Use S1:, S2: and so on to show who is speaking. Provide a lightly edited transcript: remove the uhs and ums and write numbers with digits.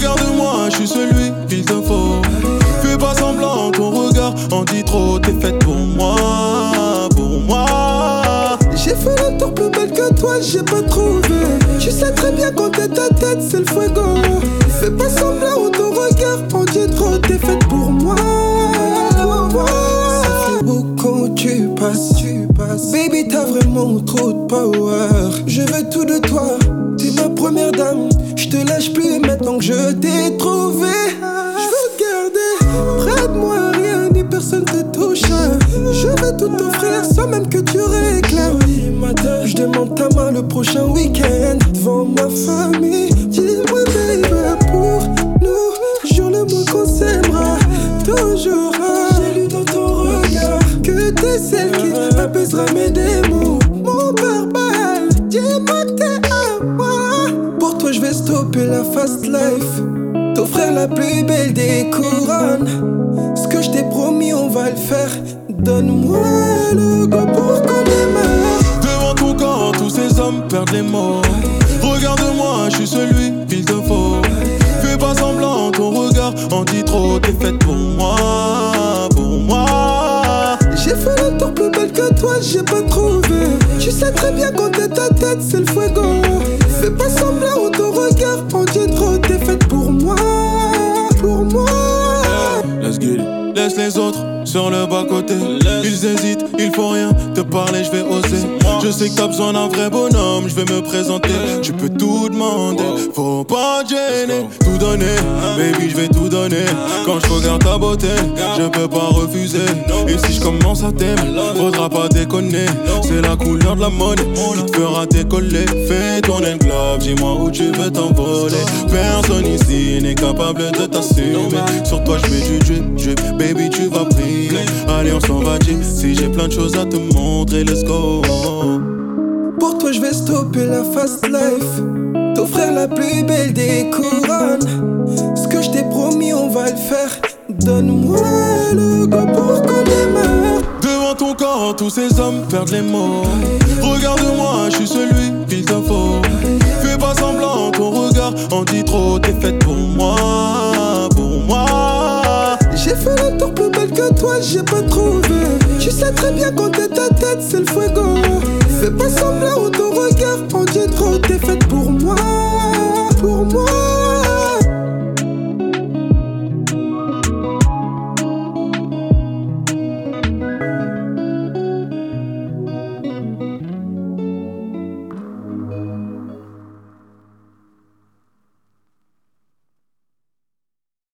S1: Regarde-moi, je suis celui qu'il te faut. Fais pas semblant, ton regard en dit trop. T'es faite pour moi, pour moi.
S2: J'ai fait le tour plus belle que toi, j'ai pas trouvé. Tu sais très bien quand t'es ta tête, c'est le fuego. Fais pas semblant, ton regard en dit trop. T'es faite pour moi, ça fait beau quand tu passes. Baby, t'as vraiment trop de power. Je veux tout de toi, t'es ma première dame. Je te lâche plus maintenant que je t'ai trouvé. Je veux te garder près de moi, rien ni personne te touche. Je vais tout t'offrir sans même que tu réclames. Je demande ta main le prochain week-end devant ma famille. Dis-moi baby, pour nous, jure-le-moi qu'on s'aimera toujours. J'ai lu dans ton regard que t'es celle qui apaisera mes démons. Mon barbare, dis-moi que t'es à moi. Pour toi je vais stopper la fast life, t'offrir la plus belle des couronnes. Ce que je t'ai promis on va le faire. Donne-moi le go pour qu'on démarre.
S1: Devant ton corps, tous ces hommes perdent les mots. Regarde-moi, je suis celui qu'il te faut. Fais pas semblant, ton regard en dit trop. T'es faite pour moi, pour moi.
S2: J'ai fait le tour plus belle que toi, j'ai pas trouvé. Tu sais très bien quand t'es ta tête, c'est le fuego. Fais pas semblant, ton regard en dit trop. T'es faite pour moi, pour moi.
S1: Let's get it. Laisse les autres sur le bas-côté. Ils hésitent, ils font rien. Te parler, je vais oser. Je sais que t'as besoin d'un vrai bonhomme, je vais me présenter. Tu peux tout demander, faut pas te gêner. Tout donner, baby, je vais tout donner. Quand je regarde ta beauté, je peux pas refuser. Et si je commence à t'aimer, faudra pas déconner. C'est la couleur de la monnaie qui te fera décoller. Fais ton enclave, dis-moi où tu veux t'envoler. Personne ici n'est capable de t'assumer. Sur toi, je mets du drip, baby, tu vas briller. Allez, on s'en va, G. Si j'ai plein de choses à te montrer, let's go.
S2: Pour toi, je vais stopper la fast life, t'offrir la plus belle des couronnes. Ce que je t'ai promis, on va le faire. Donne-moi le go pour qu'on démarre.
S1: Devant ton corps, tous ces hommes perdent les mots. Regarde-moi, je suis celui qu'il te faut. Fais pas semblant, ton regard en dit trop. T'es faite pour moi, pour moi.
S2: J'ai fait le tour plus belle que toi, j'ai pas trouvé. Tu sais très bien quand t'es ta tête, c'est le fuego. Fais pas semblant,